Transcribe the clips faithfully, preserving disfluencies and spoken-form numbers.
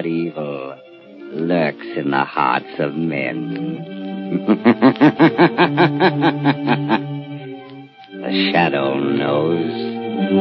what evil lurks in the hearts of men. The shadow knows.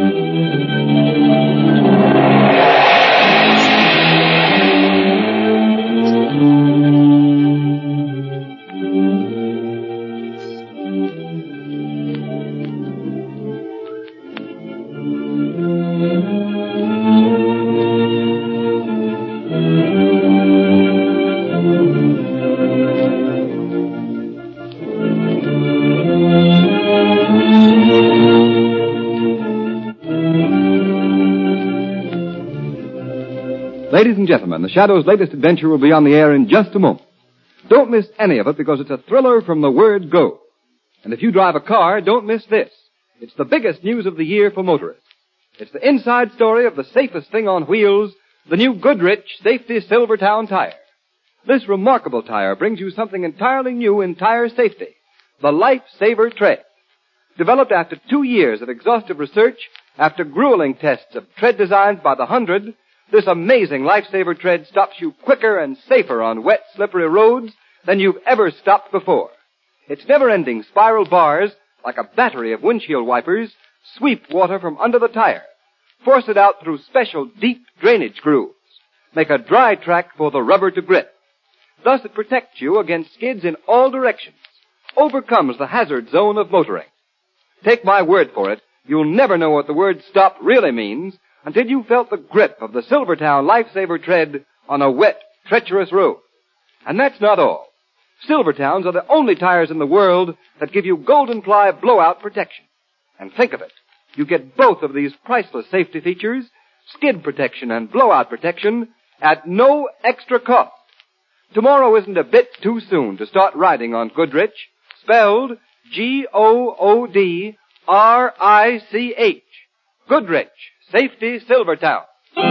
Ladies and gentlemen, The Shadow's latest adventure will be on the air in just a moment. Don't miss any of it because it's a thriller from the word go. And if you drive a car, don't miss this. It's the biggest news of the year for motorists. It's the inside story of the safest thing on wheels, the new Goodrich Safety Silvertown tire. This remarkable tire brings you something entirely new in tire safety, the Life Saver Tread. Developed after two years of exhaustive research, after grueling tests of tread designs by the hundred, this amazing Life Saver Tread stops you quicker and safer on wet, slippery roads than you've ever stopped before. Its never-ending spiral bars, like a battery of windshield wipers, sweep water from under the tire, force it out through special deep drainage grooves, make a dry track for the rubber to grip. Thus it protects you against skids in all directions, overcomes the hazard zone of motoring. Take my word for it, you'll never know what the word stop really means until you felt the grip of the Silvertown Life Saver Tread on a wet, treacherous road. And that's not all. Silvertowns are the only tires in the world that give you golden ply blowout protection. And think of it. You get both of these priceless safety features, skid protection and blowout protection, at no extra cost. Tomorrow isn't a bit too soon to start riding on Goodrich, spelled G O O D R I C H. Goodrich Safety Silvertown.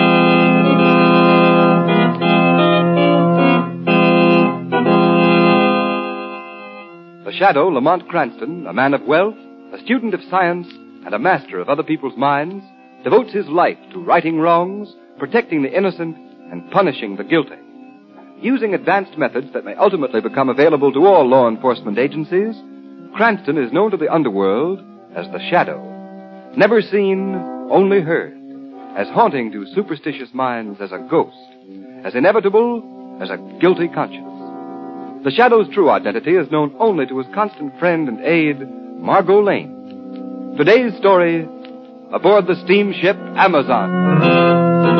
The Shadow, Lamont Cranston, a man of wealth, a student of science, and a master of other people's minds, devotes his life to righting wrongs, protecting the innocent, and punishing the guilty. Using advanced methods that may ultimately become available to all law enforcement agencies, Cranston is known to the underworld as the Shadow. Never seen, only heard. As haunting to superstitious minds as a ghost. As inevitable as a guilty conscience. The Shadow's true identity is known only to his constant friend and aide, Margot Lane. Today's story, aboard the steamship Amazon.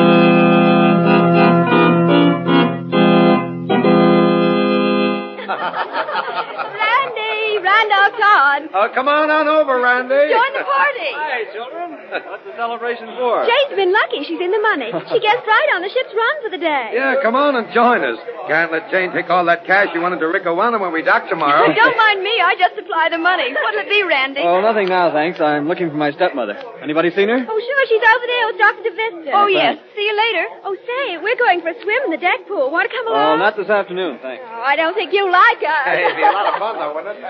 Randolph Todd. Oh, come on on over, Randy. Join the party. Hi, children. What's the celebration for? Jane's been lucky. She's in the money. She guessed right on the ship's run for the day. Yeah, come on and join us. Can't let Jane take all that cash you wanted to Rickawanna when we dock tomorrow. Don't mind me. I just supply the money. What'll it be, Randy? Oh, nothing now, thanks. I'm looking for my stepmother. Anybody seen her? Oh, sure. She's over there with Doctor DeVista. Oh, yes. See you later. Oh, say, we're going for a swim in the deck pool. Want to come along? Oh, not this afternoon, thanks. Oh, I don't think you like us. Hey, it'd be a lot of fun, though, wouldn't it?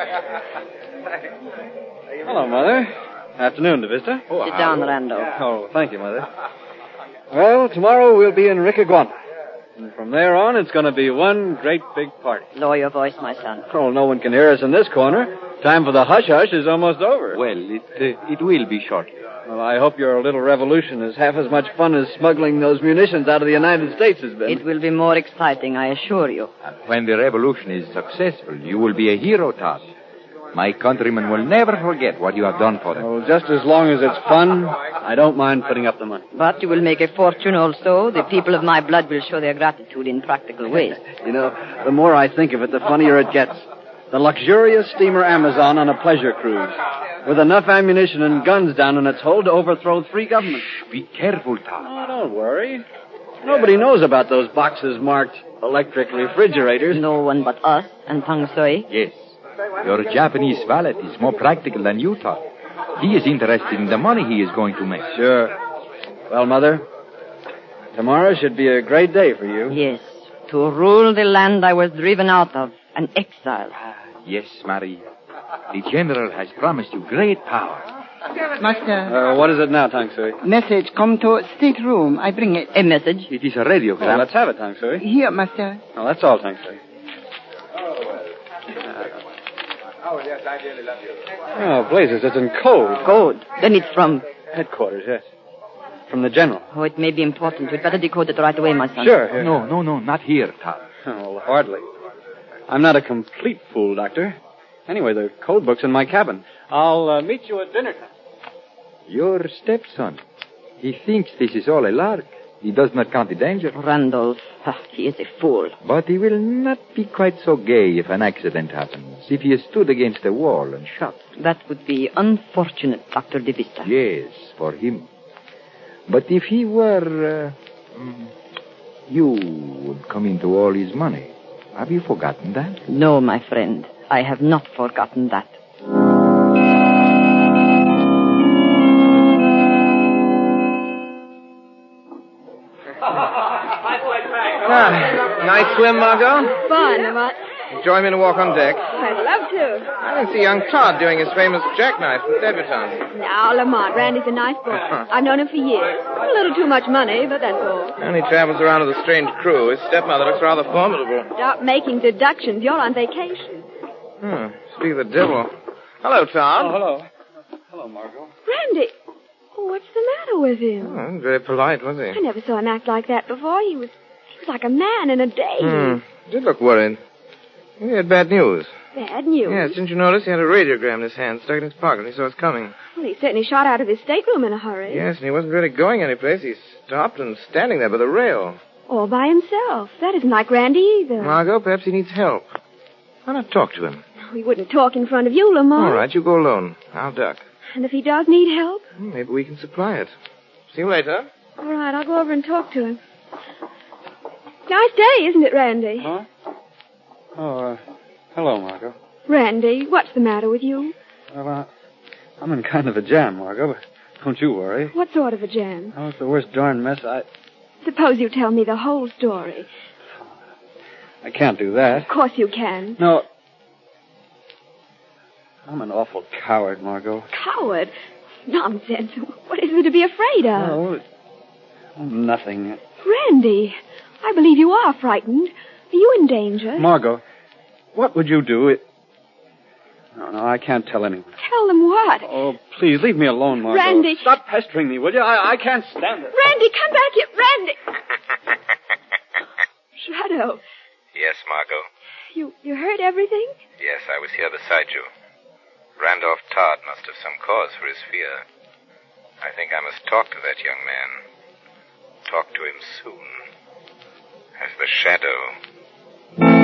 Hello, Mother. Afternoon, DeVista. Oh, Sit down, Randolph. Yeah. Oh, thank you, Mother. Well, tomorrow we'll be in Rickaguana. And from there on, it's going to be one great big party. Lower your voice, my son. Oh, no one can hear us in this corner. Time for the hush-hush is almost over. Well, it uh, it will be shortly. Well, I hope your little revolution is half as much fun as smuggling those munitions out of the United States has been. It will be more exciting, I assure you. And when the revolution is successful, you will be a hero, Todd. My countrymen will never forget what you have done for them. Oh, just as long as it's fun, I don't mind putting up the money. But you will make a fortune also. The people of my blood will show their gratitude in practical ways. You know, the more I think of it, the funnier it gets. The luxurious steamer Amazon on a pleasure cruise, with enough ammunition and guns down in its hold to overthrow three governments. Shh, be careful, Todd. Oh, don't worry. Nobody knows about those boxes marked electric refrigerators. No one but us and Pang Soi. Yes. Your Japanese valet is more practical than you thought. He is interested in the money he is going to make. Sure. Well, Mother, tomorrow should be a great day for you. Yes. To rule the land I was driven out of, an exile. Yes, Marie. The general has promised you great power. Master, Uh, what is it now, Tang Sui? message come to stateroom. I bring it. A message. It is a radiogram. Well, let's have it, Tang Sui. Here, master. Oh, that's all, Tang Sui. Oh, blazes, it's in code. Code. Then it's from... Headquarters, yes. From the general. Oh, it may be important. We'd better decode it right away, my son. Sure. Here. No, no, no, not here, Todd. Oh, well, hardly. I'm not a complete fool, Doctor. Anyway, the code book's in my cabin. I'll uh, meet you at dinner time. Your stepson. He thinks this is all a lark. He does not count the danger. Randolph. Ah, he is a fool. But he will not be quite so gay if an accident happens. If he is stood against a wall and shot. That would be unfortunate, Doctor De Vista. Yes, for him. But if he were... Uh, mm, you would come into all his money. Have you forgotten that? No, my friend. I have not forgotten that. Ah, nice swim, Margot? Fun, Lamont. Join me to walk on deck. I'd love to. I can see young Todd doing his famous jackknife with debutante. Now, Lamont, Randy's a nice boy. I've known him for years. A little too much money, but that's all. And he travels around with a strange crew. His stepmother looks rather formidable. Stop making deductions. You're on vacation. Hmm, speak of the devil. Hello, Todd. Oh, hello. Hello, Margot. Randy. Oh, what's the matter with him? Oh, very polite, was I he? never saw him act like that before. He was, he was like a man in a daze. Hmm, did look worried. He had bad news. Bad news. Yes, didn't you notice he had a radiogram in his hand stuck in his pocket when he saw us coming? Well, he certainly shot out of his stateroom in a hurry. Yes, and he wasn't really going anyplace. He stopped and standing there by the rail. All by himself. That isn't like Randy either. Margot, perhaps he needs help. Why not talk to him? He wouldn't talk in front of you, Lamont. All right, you go alone. I'll duck. And if he does need help? Hmm, maybe we can supply it. See you later. All right, I'll go over and talk to him. Nice day, isn't it, Randy? Huh? Oh, uh, hello, Margot. Randy, what's the matter with you? Well, uh, I'm in kind of a jam, Margot, but don't you worry. What sort of a jam? Oh, it's the worst darn mess I... Suppose you tell me the whole story. I can't do that. Of course you can. No. I'm an awful coward, Margot. Coward? Nonsense. What is there to be afraid of? Oh, oh, nothing. Randy, I believe you are frightened. Are you in danger? Margot, what would you do if... No, no, I can't tell anyone. Tell them what? Oh, please, leave me alone, Margot. Randy. Stop pestering me, will you? I, I can't stand it. Randy, come back here. Randy! Shadow, Yes, Margot. you, you heard everything? Yes, I was here beside you. Randolph Todd must have some cause for his fear. I think I must talk to that young man. Talk to him soon. As the shadow.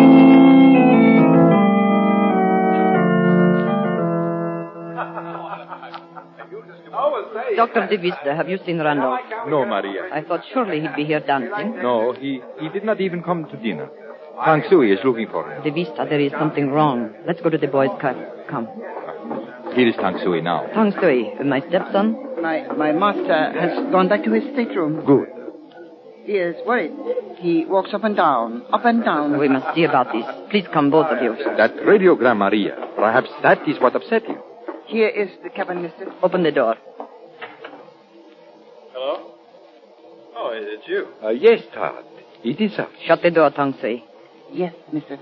Doctor De Vista, have you seen Randolph? No, Maria. I thought surely he'd be here dancing. No, he, he did not even come to dinner. Tang Sui is looking for him. De Vista, there is something wrong. Let's go to the boys' car. Come. Here is Tang Sui now. Tang Sui, my stepson. My my master has gone back to his stateroom. Good. He is worried. He walks up and down, up and down. We must see about this. Please come, both of you. That radiogram, Maria. Perhaps that is what upset you. Here is the cabin, mister. Open the door. Hello? Oh, it's you. Uh, yes, Todd. It is us. Shut the door, Tang Sui. Yes, mister.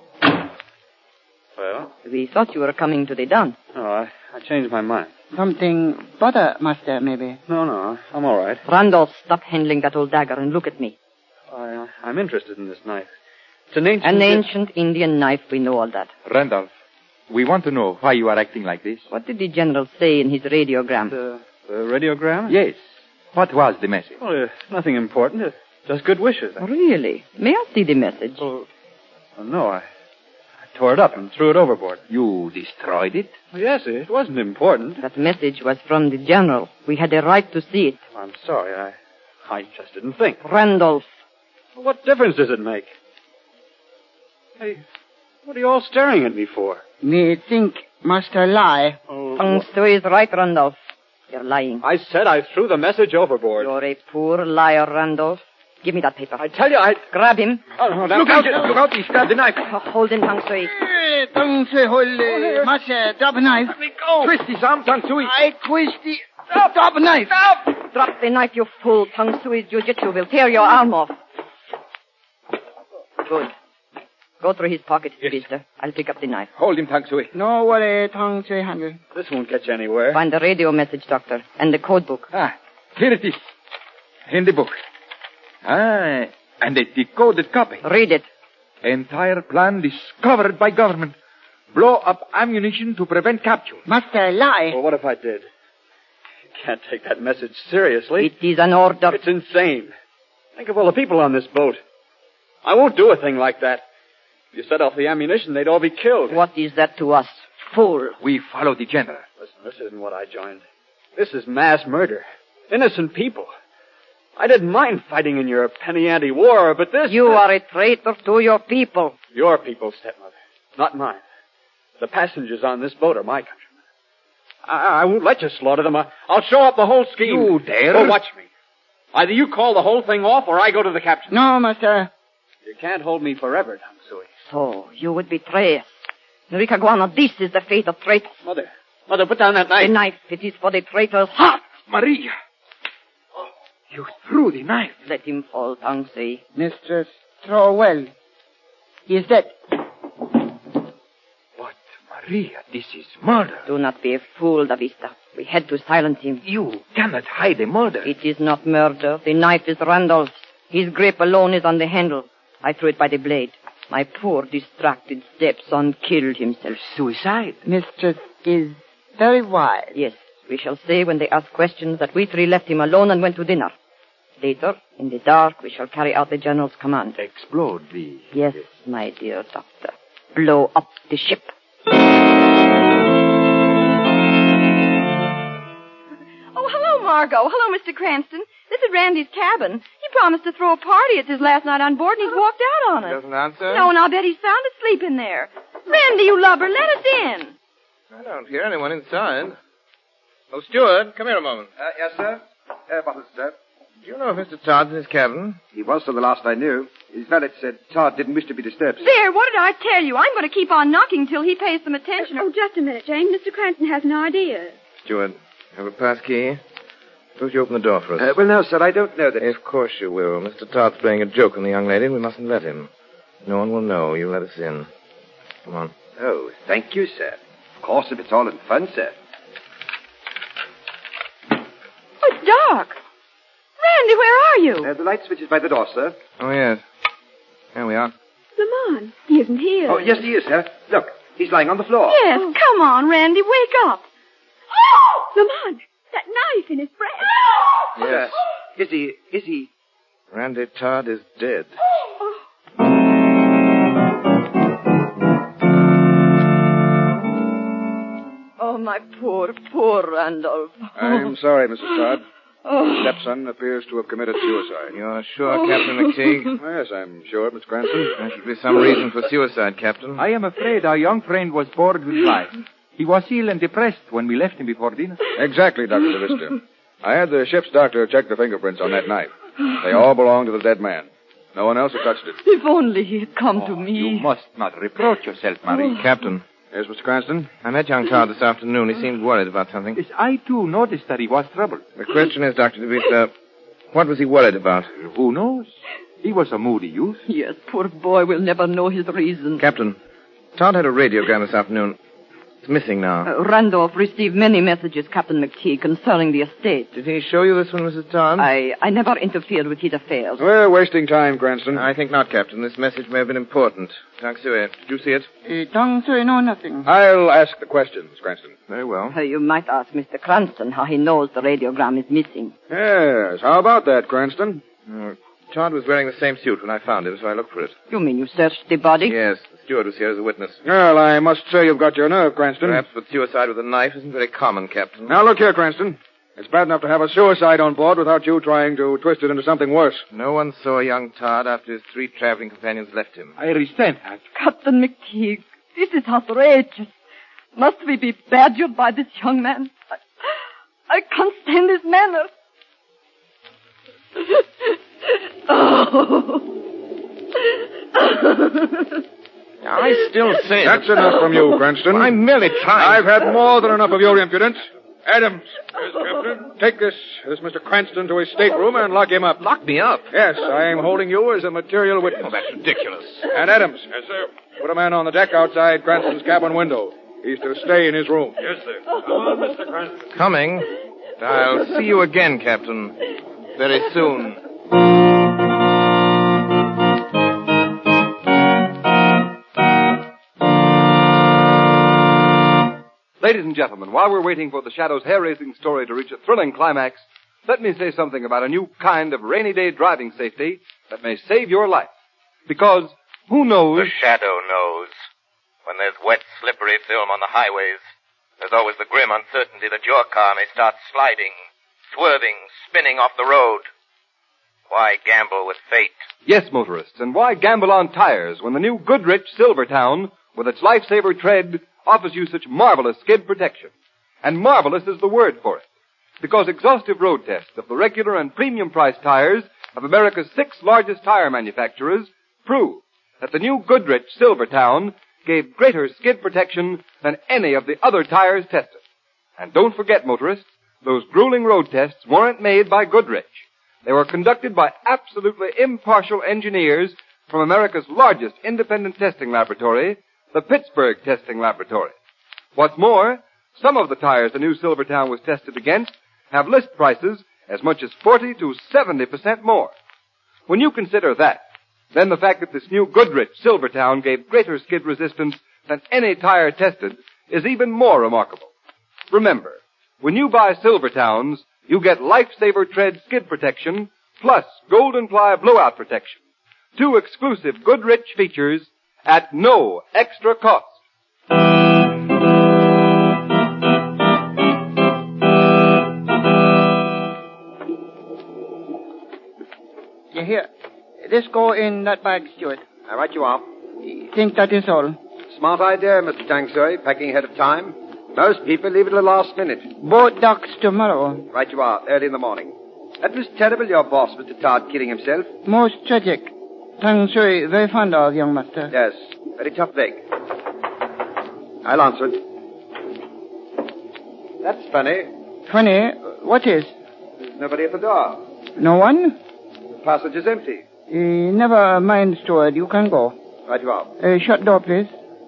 Well? We thought you were coming to the dance. Oh, I, I changed my mind. Something bother, master, maybe. No, no, I'm all right. Randolph, stop handling that old dagger and look at me. I, I'm interested in this knife. It's an ancient... An ancient Indian knife, we know all that. Randolph, we want to know why you are acting like this. What did the general say in his radiogram? The, the radiogram? Yes. What was the message? Well, uh, nothing important. Uh, just good wishes. Really? May I see the message? Oh, oh, no, I, I tore it up and threw it overboard. You destroyed it? Well, yes, it wasn't important. That message was from the general. We had a right to see it. I'm sorry, I, I just didn't think. Randolph. Well, what difference does it make? Hey, what are you all staring at me for? Me think master lie. Oh, Tang Sui is right, Randolph. You're lying. I said I threw the message overboard. You're a poor liar, Randolph. Give me that paper. I tell you, I... Grab him. Oh, no, look out, look out, he's grabbed the knife. Oh, hold him, Tang Sui. Eh, Tang Sui, hold, uh, Master, drop a knife. Let me go. Twist his arm, Tang Sui. I twist the... Stop, drop a knife. Stop. Drop the knife, you fool. Tang Sui's jiu-jitsu will tear your arm off. Good. Go through his pockets, Yes. Vista. I'll pick up the knife. Hold him, Tang Sui. No worry, Tang Sui handle. This won't get you anywhere. Find the radio message, Doctor, and the code book. Ah, here it is. In the book. Ah, and a decoded copy. Read it. Entire plan discovered by government. Blow up ammunition to prevent capture. Master, lie. Well, what if I did? You can't take that message seriously. It is an order. It's insane. Think of all the people on this boat. I won't do a thing like that. If you set off the ammunition, they'd all be killed. What is that to us? Fool. We follow the general. Listen, this isn't what I joined. This is mass murder. Innocent people. I didn't mind fighting in your penny ante war, but this... You are a traitor to your people. Your people, stepmother. Not mine. The passengers on this boat are my countrymen. I, I won't let you slaughter them. I, I'll show up the whole scheme. You dare? Oh, watch me. Either you call the whole thing off or I go to the captain. No, Master. You can't hold me forever, Tang Sui. So, you would betray us. Enrique Guana, this is the fate of traitors. Mother, mother, put down that knife. The knife, it is for the traitor's heart. Maria! You threw the knife. Let him fall, Tang Sui. Mistress, throw well. He is dead. But, Maria, this is murder. Do not be a fool, Davista. We had to silence him. You cannot hide a murder. It is not murder. The knife is Randolph's. His grip alone is on the handle. I threw it by the blade. My poor, distracted stepson killed himself. Suicide. Mistress is very wise. Yes, we shall say when they ask questions that we three left him alone and went to dinner. Later, in the dark, we shall carry out the general's command. Explode the... Yes, my dear doctor. Blow up the ship. Oh, hello, Margot. Hello, Mister Cranston. This is Randy's cabin. He promised to throw a party. It's his last night on board, and he's walked out on us. Doesn't answer? No, and I'll bet he's sound asleep in there. Randy, you lubber, let us in. I don't hear anyone inside. Oh, steward, come here a moment. Uh, yes, sir. Uh, bottles, sir. Do you know if Mister Todd's in his cabin? He was till the last I knew. His valet said Todd didn't wish to be disturbed. There, what did I tell you? I'm going to keep on knocking till he pays some attention. Oh, just a minute, Jane. Mister Cranston has an idea. Steward, have a pass key? Suppose you open the door for us. Uh, well, no, sir, I don't know that... Of course you will. Mister Todd's playing a joke on the young lady, and we mustn't let him. No one will know. You let us in. Come on. Oh, thank you, sir. Of course, if it's all in fun, sir. Oh, it's dark. Randy, where are you? Uh, the light switch is by the door, sir. Oh, yes. Here we are. Lamont, he isn't here. Oh, yes, he is, sir. Look, he's lying on the floor. Yes, Oh. come on, Randy, wake up. Lamont, that knife in his breast. Yes. Is he... Is he... Randy Todd is dead. Oh, my poor, poor Randolph. I'm sorry, Missus Todd. Oh. Stepson appears to have committed suicide. You're sure, Captain McTeague? Yes, I'm sure, Mister Cranston. There should be some reason for suicide, Captain. I am afraid our young friend was bored with life. He was ill and depressed when we left him before dinner. Exactly, Doctor DeVista. I had the ship's doctor check the fingerprints on that knife. They all belong to the dead man. No one else has touched it. If only he had come to me. You must not reproach yourself, Marie. Captain, Yes, Mister Cranston? I met young Todd this afternoon. He seemed worried about something. Yes, I, too, noticed that he was troubled. The question is, Doctor DeVita, what was he worried about? Who knows? He was a moody youth. Yes, poor boy will never know his reason. Captain, Todd had a radiogram this afternoon. It's missing now. Uh, Randolph received many messages, Captain McTeague, concerning the estate. Did he show you this one, Missus Todd? I, I never interfered with his affairs. We're wasting time, Cranston. I think not, Captain. This message may have been important. Tang Sui, did you see it? Uh, Tang Sui, no, nothing. I'll ask the questions, Cranston. Very well. Uh, you might ask Mister Cranston how he knows the radiogram is missing. Yes, how about that, Cranston? Uh, Todd was wearing the same suit when I found him, so I looked for it. You mean you searched the body? Yes, the steward was here as a witness. Well, I must say you've got your nerve, Cranston. Perhaps, but suicide with a knife isn't very common, Captain. Now, look here, Cranston. It's bad enough to have a suicide on board without you trying to twist it into something worse. No one saw young Todd after his three traveling companions left him. I resent that. Captain McTeague, this is outrageous. Must we be badgered by this young man? I, I can't stand his manners. Oh. I still say... That's enough from you, Cranston. I'm merely trying... I've had more than enough of your impudence. Adams, yes, Captain. Take this, this Mister Cranston to his stateroom and lock him up. Lock me up? Yes, I am holding you as a material witness. Oh, that's ridiculous. And Adams. Yes, sir. Put a man on the deck outside Cranston's cabin window. He's to stay in his room. Yes, sir. Come on, Mister Cranston. Coming. I'll see you again, Captain. Very soon. Ladies and gentlemen, while we're waiting for the Shadow's hair-raising story to reach a thrilling climax, let me say something about a new kind of rainy-day driving safety that may save your life. Because who knows... The Shadow knows. When there's wet, slippery film on the highways, there's always the grim uncertainty that your car may start sliding, swerving, spinning off the road. Why gamble with fate? Yes, motorists, and why gamble on tires when the new Goodrich Silvertown, with its lifesaver tread, offers you such marvelous skid protection? And marvelous is the word for it, because exhaustive road tests of the regular and premium price tires of America's six largest tire manufacturers prove that the new Goodrich Silvertown gave greater skid protection than any of the other tires tested. And don't forget, motorists, those grueling road tests weren't made by Goodrich. They were conducted by absolutely impartial engineers from America's largest independent testing laboratory, the Pittsburgh Testing Laboratory. What's more, some of the tires the new Silvertown was tested against have list prices as much as forty to seventy percent more. When you consider that, then the fact that this new Goodrich Silvertown gave greater skid resistance than any tire tested is even more remarkable. Remember, when you buy Silvertowns, you get Lifesaver Tread skid protection plus Golden Ply blowout protection. Two exclusive Goodrich features at no extra cost. Yeah, here. This go in that bag, Stuart. All right, you are. Think that is all. Smart idea, Mister Tangsui, packing ahead of time. Most people leave it to the last minute. Boat docks tomorrow. Right you are, early in the morning. That was terrible, your boss, Mister Todd, killing himself. Most tragic. Tang Sui very fond of, young master. Yes, very tough break. I'll answer it. That's funny. Funny? What is? There's nobody at the door. No one? The passage is empty. Uh, never mind, steward. You can go. Right you are. Uh, shut door, please.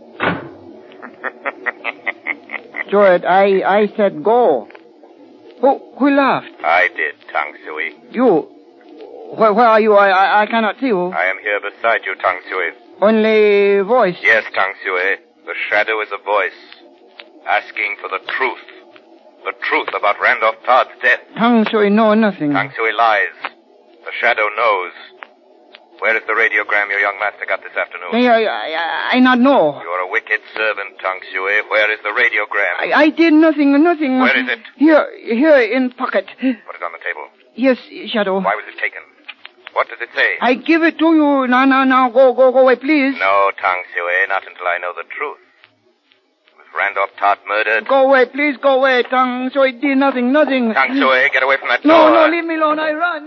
Steward, I, I said go. Who, who laughed? I did, Tang Sui. You. Where, where are you? I, I, I cannot see you. I am here beside you, Tang Sui. Only voice. Yes, Tang Sui. The Shadow is a voice. Asking for the truth. The truth about Randolph Todd's death. Tang Sui know nothing. Tang Sui lies. The Shadow knows. Where is the radiogram your young master got this afternoon? I, I, I not know. You're a wicked servant, Tang Sui. Where is the radiogram? I, I did nothing, nothing. Where is it? Here, here in pocket. Put it on the table. Yes, Shadow. Why was it taken? What does it say? I give it to you. Now, now, now, go, go, go away, please. No, Tang Sui, not until I know the truth. Was Randolph Todd murdered? Go away, please, go away. Tang Sui did nothing, nothing. Tang Sui, get away from that no, door. No, no, leave me alone. I run.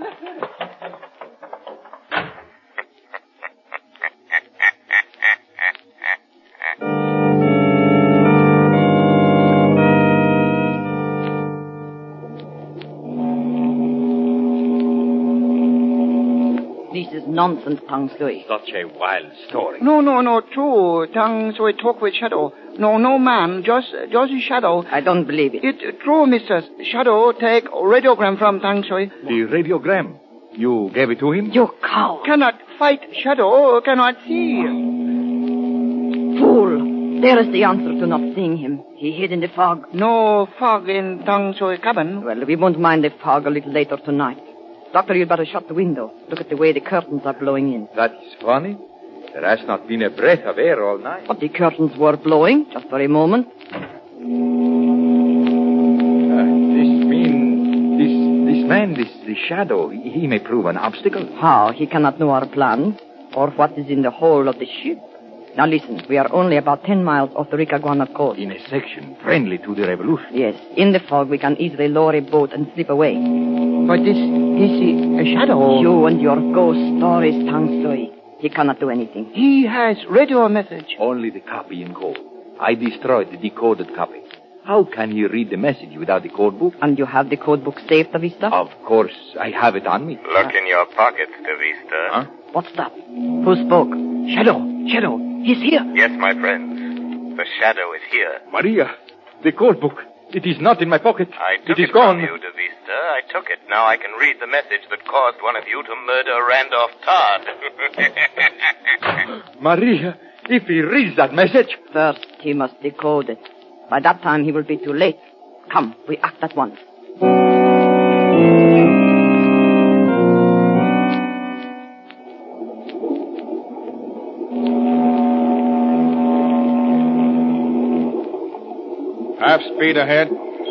This is nonsense, Tang Sui. Such a wild story. No, no, no, true. Tang Sui talk with Shadow. No, no, man, just, just Shadow. I don't believe it. It true, mistress. Shadow take radiogram from Tang Sui. The radiogram? You gave it to him? You coward. Cannot fight Shadow, cannot see. Fool. There is the answer to not seeing him. He hid in the fog. No fog in Tang Sui cabin. Well, we won't mind the fog a little later tonight. Doctor, you'd better shut the window. Look at the way the curtains are blowing in. That is funny. There has not been a breath of air all night. But the curtains were blowing, just for a moment. Uh, this mean... This, this man, this, this Shadow, he, he may prove an obstacle. How? He cannot know our plan, or what is in the hold of the ship. Now listen, we are only about ten miles off the Ricaguana coast. In a section friendly to the revolution. Yes. In the fog, we can easily lower a boat and slip away. But this, this is a shadow. You and your ghost stories, Tang Sui. He cannot do anything. He has radio message. Only the copy in code. I destroyed the decoded copy. How can he read the message without the code book? And you have the code book saved, De Vista? Of course, I have it on me. Look in your pockets, De Vista. Huh? What's that? Who spoke? Shadow, Shadow, he's here. Yes, my friends. The shadow is here. Maria, the code book. It is not in my pocket. I took it is it gone. from you, De Vista. I took it. Now I can read the message that caused one of you to murder Randolph Todd. Maria, if he reads that message... First, he must decode it. By that time, he will be too late. Come, we act at once. Half speed ahead.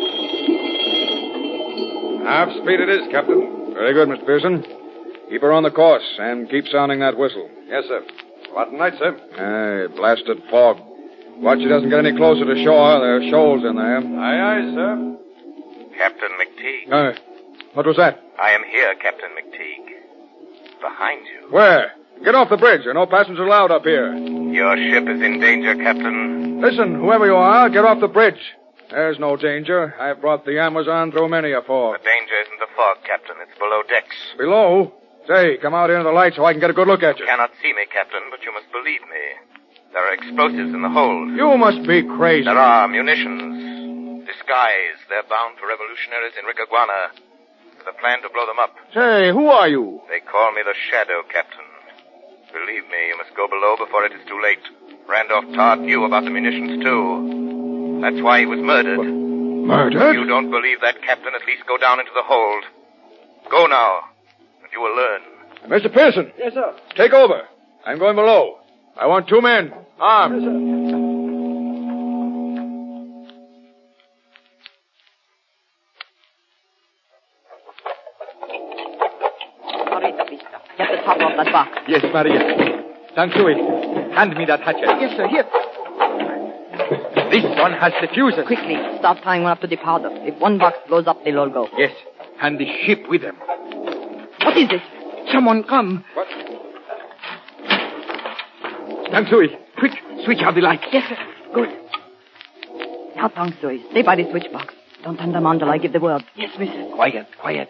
Half speed it is, Captain. Very good, Mister Pearson. Keep her on the course and keep sounding that whistle. Yes, sir. What night, sir? Aye, blasted fog. Watch she doesn't get any closer to shore. There are shoals in there. Aye, aye, sir. Captain McTeague. Uh, what was that? I am here, Captain McTeague. Behind you. Where? Get off the bridge. There are no passengers allowed up here. Your ship is in danger, Captain. Listen, whoever you are, get off the bridge. There's no danger. I've brought the Amazon through many a fog. The danger isn't the fog, Captain. It's below decks. Below? Say, come out into the light so I can get a good look at you. You cannot see me, Captain, but you must believe me. There are explosives in the hold. You must be crazy. There are munitions. Disguised. They're bound for revolutionaries in Ricaguana with a plan to blow them up. Say, who are you? They call me the Shadow, Captain. Believe me, you must go below before it is too late. Randolph Todd knew about the munitions, too. That's why he was murdered. What? Murdered? If you don't believe that, Captain, at least go down into the hold. Go now, and you will learn. Mister Pearson. Yes, sir. Take over. I'm going below. I want two men, armed. Yes, sir. Hurry, De Vista. Get the top off that box. Yes, Maria. Tang Sui, hand me that hatchet. Yes, sir, here. This one has the fuses. Quickly, start tying one up to the powder. If one box blows up, they'll all go. Yes, and the ship with them. What is it? Someone come. What? Tang Sui, quick, switch out the light. Yes, sir. Good. Now, Tang Sui, stay by the switch box. Don't turn them on till I give the word. Yes, missus. Quiet, quiet.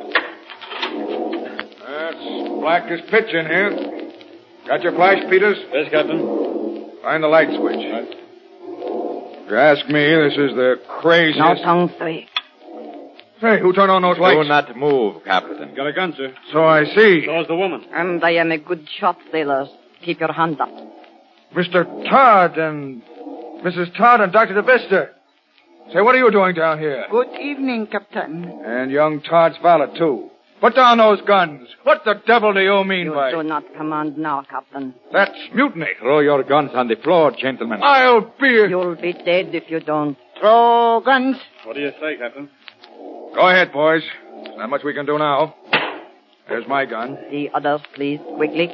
That's black as pitch in here. Got your flash, Peters? Yes, Captain. Find the light switch. Right. If you ask me, this is the craziest... Now, Tang Sui. Hey, who turned on those lights? Do not move, Captain. Got a gun, sir. So I see. So's the woman. And I am a good shot, sailors. Keep your hands up. Mister Todd and Missus Todd and Doctor DeVista. Say, what are you doing down here? Good evening, Captain. And young Todd's valet, too. Put down those guns. What the devil do you mean You by... do not command now, Captain. That's mutiny. Throw your guns on the floor, gentlemen. I'll be... You'll be dead if you don't. Throw guns. What do you say, Captain? Go ahead, boys. There's not much we can do now. There's my gun. The others, please, quickly.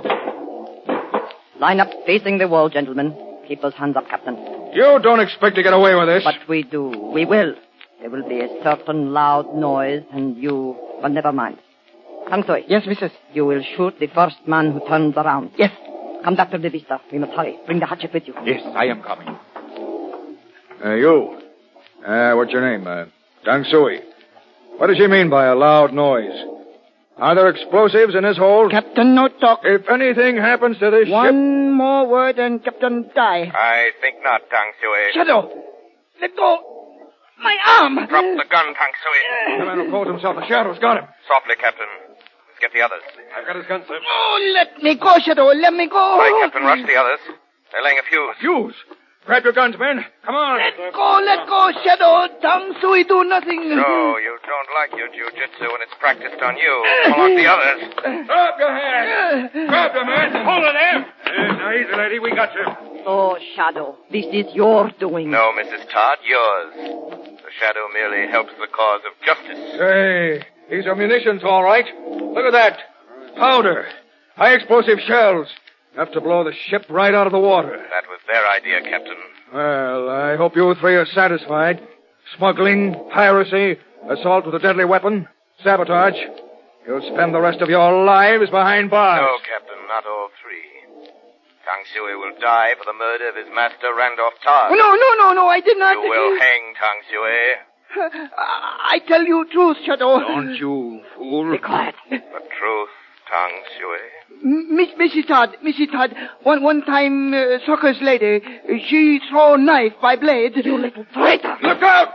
Line up facing the wall, gentlemen. Keep those hands up, Captain. You don't expect to get away with this. But we do. We will. There will be a certain loud noise, and you... But never mind. Tang Sui. Yes, missus. You will shoot the first man who turns around. Yes. Come, Doctor DeVista. We must hurry. Bring the hatchet with you. Yes, I am coming. Uh, you. Uh, what's your name? Uh, Tang Sui. What does she mean by a loud noise? Are there explosives in this hold? Captain, no talk. If anything happens to this One ship... more word and Captain die. I think not, Tang Sui. Shadow! Let go! My arm! Drop the gun, Tang Sui. The man who calls himself the Shadow's got him. Softly, Captain. Let's get the others. I've got his gun, sir. Oh, let me go, Shadow. Let me go. All right, Captain. Rush the others. They're laying a fuse. Fuse? Grab your guns, men. Come on. Let go, let go, Shadow. Tang Sui do nothing. So, you don't like your jiu-jitsu when it's practiced on you. Pull out the others. Drop your hands. Grab them, men. Hold it there. Yes, now, easy, lady. We got you. Oh, Shadow, this is your doing. No, Missus Todd, yours. The Shadow merely helps the cause of justice. Hey, these are munitions, all right. Look at that. Powder. High explosive shells. Enough to blow the ship right out of the water. That was their idea, Captain. Well, I hope you three are satisfied. Smuggling, piracy, assault with a deadly weapon, sabotage. You'll spend the rest of your lives behind bars. No, Captain, not all three. Tang Sui will die for the murder of his master, Randolph Todd. No, no, no, no, I did not... You will hang Tang Sui. I tell you truth, Shadow. Don't you, fool. Be quiet. The truth, Tang Sui. Miss, Missus Todd, Missus Todd, one, one time, uh, Sucker's lady, she throw knife by blade. You little traitor. Look out!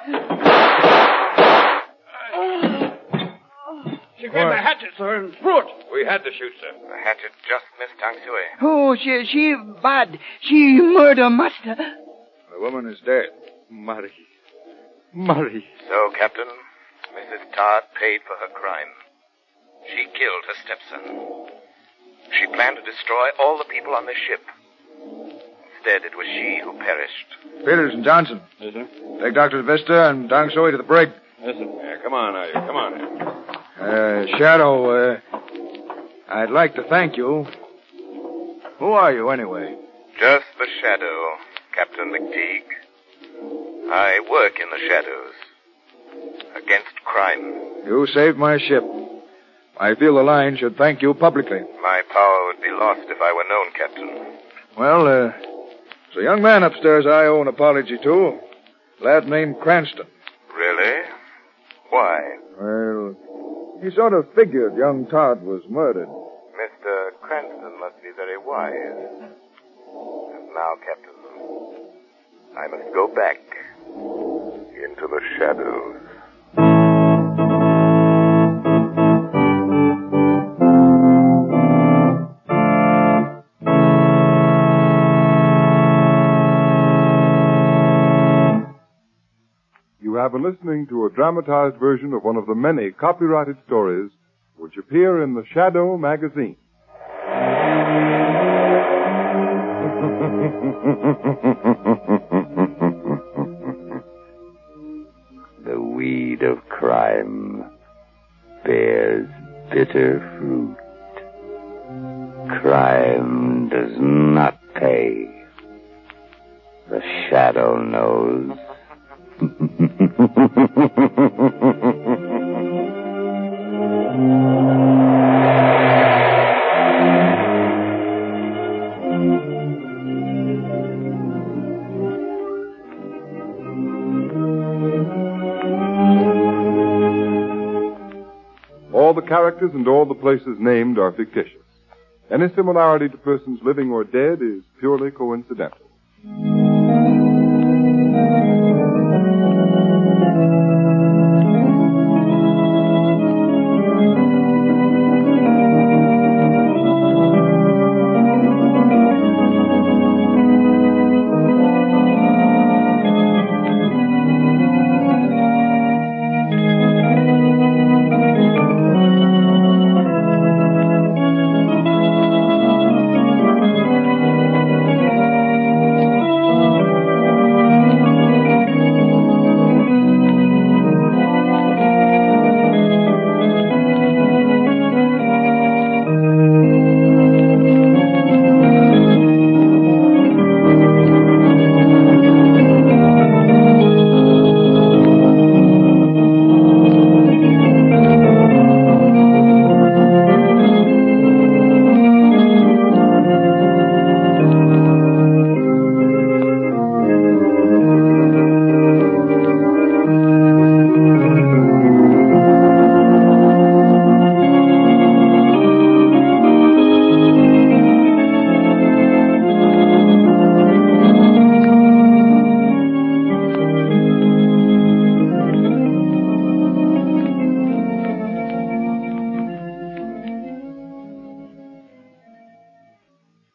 She grabbed the hatchet, sir, and threw it. We had to shoot, sir. The hatchet just missed Tang Sui. Oh, she, she bad. She murder master. The woman is dead. Murray. Murray. So, Captain, Missus Todd paid for her crime. She killed her stepson. She planned to destroy all the people on the ship. Instead, it was she who perished. Peters and Johnson. Yes, sir. Take Doctor Vista and Tang Sui to the brig. Yes, sir. Yeah, come on now, you. Come on now. Uh, Shadow, uh, I'd like to thank you. Who are you, anyway? Just the shadow, Captain McTeague. I work in the shadows. Against crime. You saved my ship. I feel the line should thank you publicly. My power would be lost if I were known, Captain. Well, uh, there's a young man upstairs I owe an apology to. A lad named Cranston. Really? Why? Well, he sort of figured young Todd was murdered. Mister Cranston must be very wise. And now, Captain, I must go back into the shadows. You have been listening to a dramatized version of one of the many copyrighted stories which appear in the Shadow magazine. The weed of crime bears bitter fruit. Crime does not pay. The shadow knows. All the characters and all the places named are fictitious. Any similarity to persons living or dead is purely coincidental.